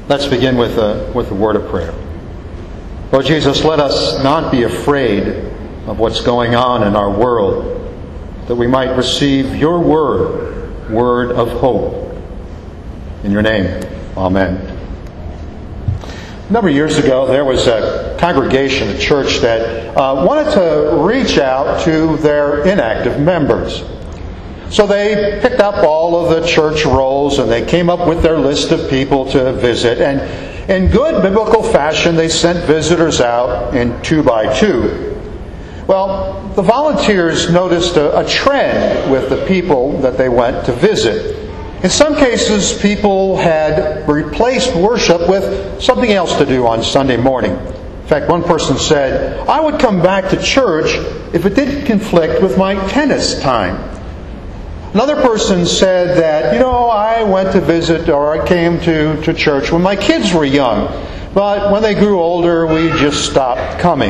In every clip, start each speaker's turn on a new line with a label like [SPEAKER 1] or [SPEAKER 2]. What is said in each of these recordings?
[SPEAKER 1] Let's begin with a word of prayer. Lord Jesus, let us not be afraid of what's going on in our world, that we might receive your word of hope. In your name, amen. A number of years ago, there was a congregation, a church, that wanted to reach out to their inactive members. So they picked up all of the church rolls and they came up with their list of people to visit. And in good biblical fashion, they sent visitors out in 2 by 2. Well, the volunteers noticed a trend with the people that they went to visit. In some cases, people had replaced worship with something else to do on Sunday morning. In fact, one person said, "I would come back to church if it didn't conflict with my tennis time." Another person said that, I went to visit or I came to church when my kids were young, but when they grew older, we just stopped coming.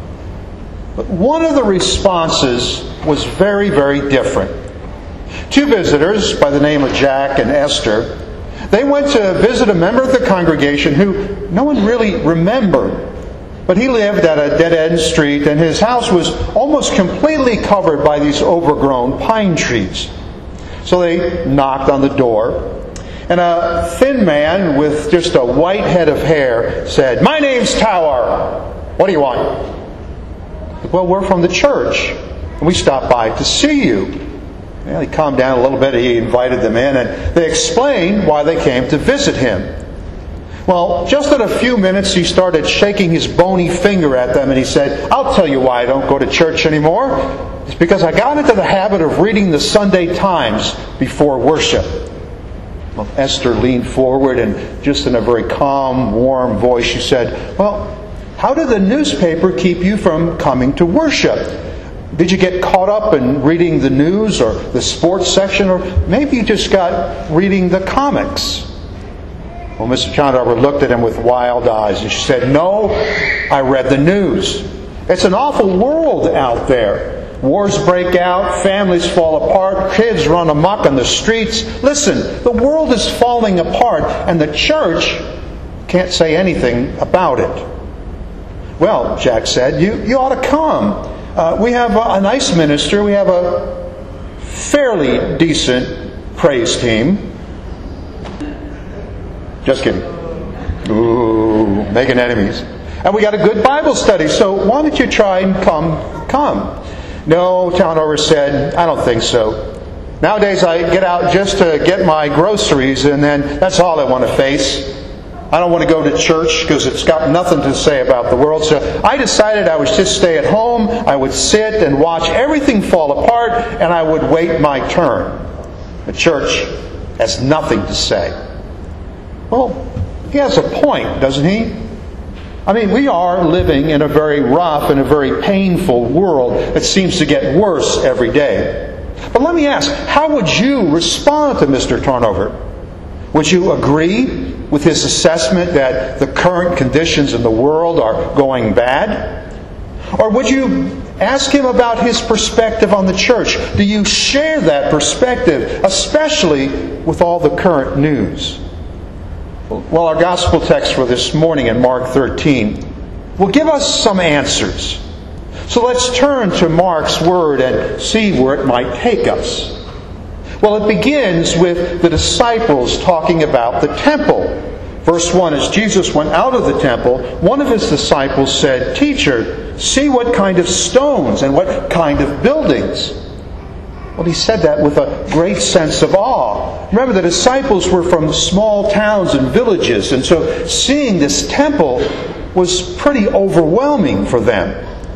[SPEAKER 1] But one of the responses was very, very different. 2 visitors by the name of Jack and Esther, they went to visit a member of the congregation who no one really remembered. But he lived at a dead-end street and his house was almost completely covered by these overgrown pine trees. So they knocked on the door, and a thin man with just a white head of hair said, "My name's Tower. What do you want?" "Well, we're from the church, and we stopped by to see you." Well, he calmed down a little bit. He invited them in, and they explained why they came to visit him. Well, just in a few minutes, he started shaking his bony finger at them, and he said, "I'll tell you why I don't go to church anymore. It's because I got into the habit of reading the Sunday Times before worship." Well, Esther leaned forward and just in a very calm, warm voice, she said, "Well, how did the newspaper keep you from coming to worship? Did you get caught up in reading the news or the sports section, or maybe you just got reading the comics?" Well, Mr. Chandler looked at him with wild eyes and she said, "No, I read the news. It's an awful world out there. Wars break out, families fall apart, kids run amok on the streets. Listen, the world is falling apart and the church can't say anything about it." "Well," Jack said, you ought to come. We have a nice minister. We have a fairly decent praise team." Just kidding. Ooh, making enemies. "And we got a good Bible study, so why don't you try and come? "No," Townover said, "I don't think so. Nowadays I get out just to get my groceries and then that's all I want to face. I don't want to go to church because it's got nothing to say about the world. So I decided I would just stay at home, I would sit and watch everything fall apart, and I would wait my turn. The church has nothing to say." Well, he has a point, doesn't he? I mean, we are living in a very rough and a very painful world that seems to get worse every day. But let me ask, how would you respond to Mr. Turnover? Would you agree with his assessment that the current conditions in the world are going bad? Or would you ask him about his perspective on the church? Do you share that perspective, especially with all the current news? Well, our gospel text for this morning in Mark 13 will give us some answers. So let's turn to Mark's Word and see where it might take us. Well, it begins with the disciples talking about the temple. Verse 1, as Jesus went out of the temple, one of his disciples said, "Teacher, see what kind of stones and what kind of buildings." Well, he said that with a great sense of awe. Remember, the disciples were from small towns and villages, and so seeing this temple was pretty overwhelming for them.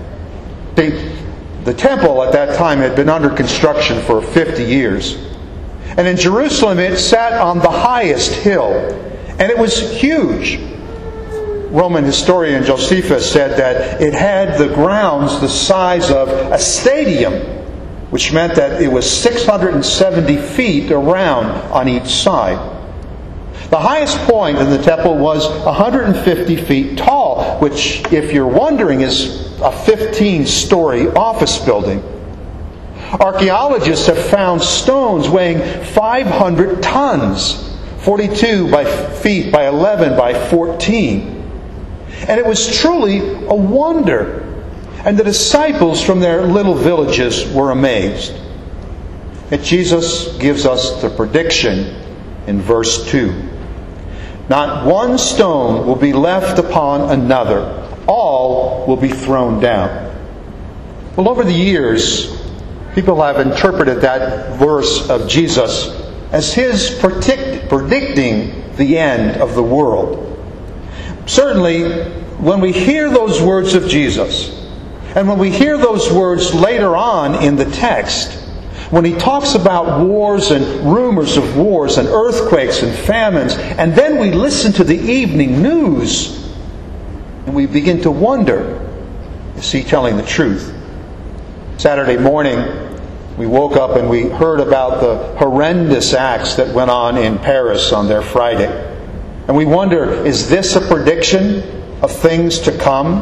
[SPEAKER 1] The temple at that time had been under construction for 50 years. And in Jerusalem, it sat on the highest hill, and it was huge. Roman historian Josephus said that it had the grounds the size of a stadium, which meant that it was 670 feet around on each side. The highest point in the temple was 150 feet tall, which, if you're wondering, is a 15-story office building. Archaeologists have found stones weighing 500 tons 42 feet by 11 by 14. And it was truly a wonder. And the disciples from their little villages were amazed. And Jesus gives us the prediction in verse 2. Not one stone will be left upon another. All will be thrown down. Well, over the years, people have interpreted that verse of Jesus as His predicting the end of the world. Certainly, when we hear those words of Jesus, and when we hear those words later on in the text, when He talks about wars and rumors of wars and earthquakes and famines, and then we listen to the evening news, and we begin to wonder, is He telling the truth? Saturday morning, we woke up and we heard about the horrendous acts that went on in Paris on their Friday. And we wonder, is this a prediction of things to come?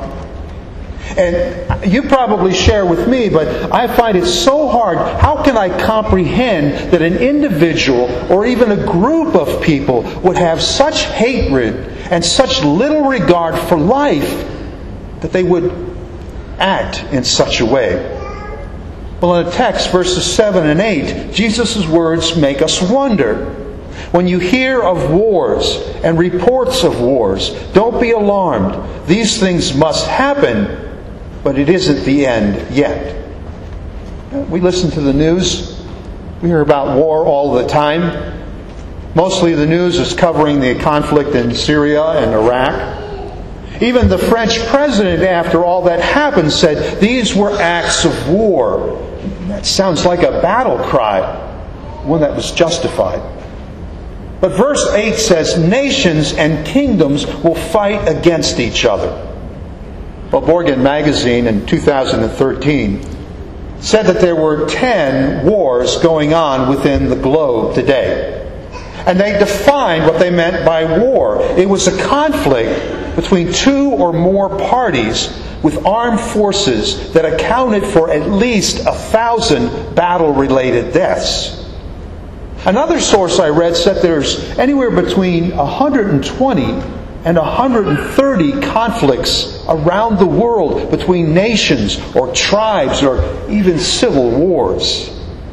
[SPEAKER 1] And you probably share with me, but I find it so hard. How can I comprehend that an individual or even a group of people would have such hatred and such little regard for life that they would act in such a way? Well, in the text, verses 7 and 8, Jesus' words make us wonder. When you hear of wars and reports of wars, don't be alarmed. These things must happen, but it isn't the end yet. We listen to the news. We hear about war all the time. Mostly the news is covering the conflict in Syria and Iraq. Even the French president, after all that happened, said these were acts of war. That sounds like a battle cry, one that was justified. But verse 8 says, nations and kingdoms will fight against each other. Well, Borgen magazine in 2013 said that there were 10 wars going on within the globe today. And they defined what they meant by war. It was a conflict between two or more parties with armed forces that accounted for at least 1,000 battle-related deaths. Another source I read said there's anywhere between 120 and 130 conflicts around the world between nations or tribes or even civil wars.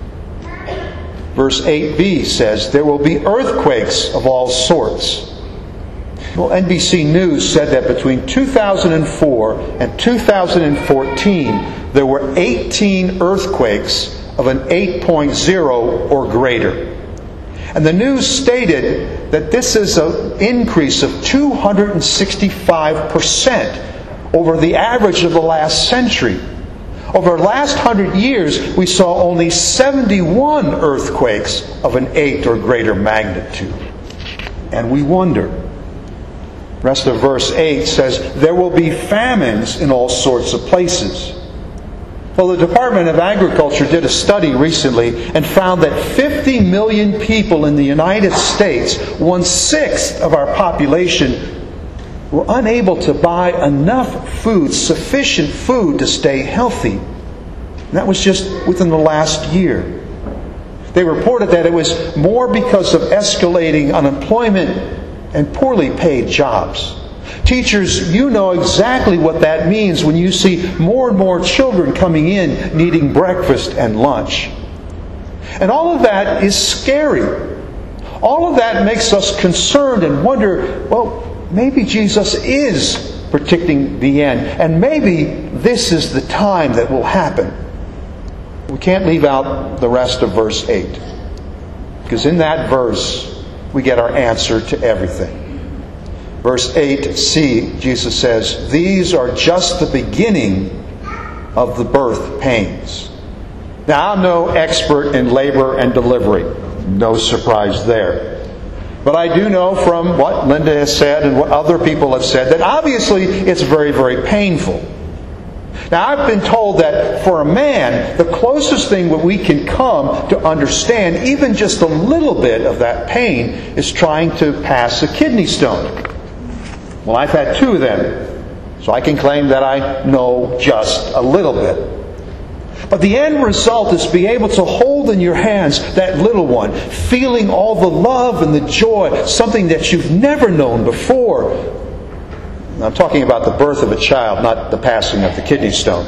[SPEAKER 1] Verse 8b says there will be earthquakes of all sorts. Well, NBC News said that between 2004 and 2014, there were 18 earthquakes of an 8.0 or greater. And the news stated that this is an increase of 265% over the average of the last century. Over the last 100 years, we saw only 71 earthquakes of an 8 or greater magnitude. And we wonder. The rest of verse 8 says, there will be famines in all sorts of places. Well, the Department of Agriculture did a study recently and found that 50 million people in the United States, 1/6 of our population, were unable to buy enough food, sufficient food to stay healthy. And that was just within the last year. They reported that it was more because of escalating unemployment and poorly paid jobs. Teachers, you know exactly what that means when you see more and more children coming in needing breakfast and lunch. And all of that is scary. All of that makes us concerned and wonder, well, maybe Jesus is predicting the end. And maybe this is the time that will happen. We can't leave out the rest of verse 8. Because in that verse, we get our answer to everything. Verse 8c, Jesus says, these are just the beginning of the birth pains. Now, I'm no expert in labor and delivery. No surprise there. But I do know from what Linda has said and what other people have said that obviously it's very, very painful. Now, I've been told that for a man, the closest thing that we can come to understand, even just a little bit of that pain, is trying to pass a kidney stone. Well, I've had 2 of them, so I can claim that I know just a little bit. But the end result is to be able to hold hold in your hands that little one, feeling all the love and the joy, something that you've never known before. I'm talking about the birth of a child, not the passing of the kidney stone.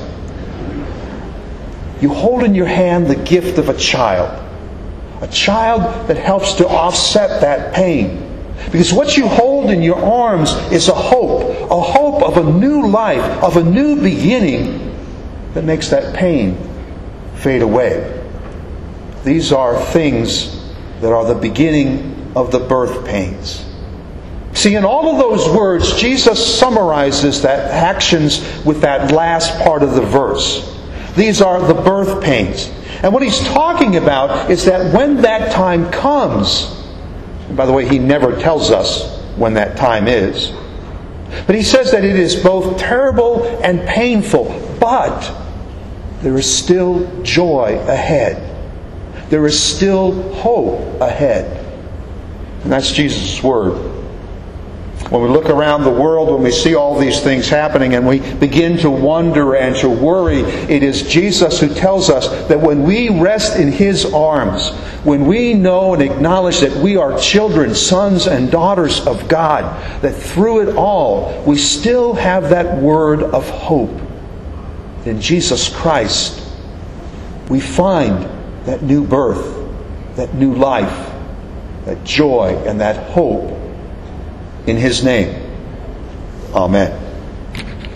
[SPEAKER 1] You hold in your hand the gift of a child that helps to offset that pain. Because what you hold in your arms is a hope of a new life, of a new beginning that makes that pain fade away. These are things that are the beginning of the birth pains. See, in all of those words, Jesus summarizes that actions with that last part of the verse. These are the birth pains. And what he's talking about is that when that time comes, and by the way, he never tells us when that time is, but he says that it is both terrible and painful, but there is still joy ahead. There is still hope ahead. And that's Jesus' word. When we look around the world, when we see all these things happening and we begin to wonder and to worry, it is Jesus who tells us that when we rest in His arms, when we know and acknowledge that we are children, sons and daughters of God, that through it all we still have that word of hope. In Jesus Christ, we find that new birth, that new life, that joy and that hope in His name. Amen.